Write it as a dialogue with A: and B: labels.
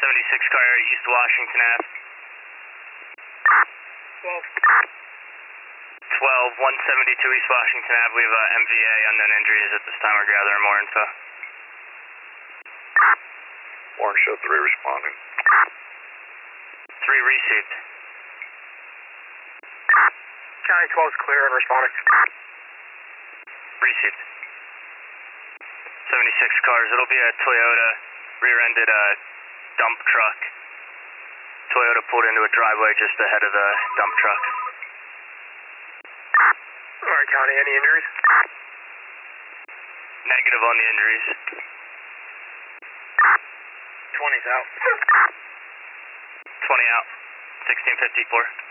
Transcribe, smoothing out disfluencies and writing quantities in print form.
A: 76 car, East Washington Ave. 12, 172 East Washington Ave. We have MVA, unknown injuries at this time. We're gathering more info.
B: Warren show 3 responding.
A: 3 received.
C: County 12 is clear and responding.
A: Received. 76 cars. It'll be a Toyota rear-ended dump truck. Toyota pulled into a driveway just ahead of the dump truck.
C: Alright, County, any injuries?
A: Negative on the injuries.
C: 20's out.
A: 20 out. 1654.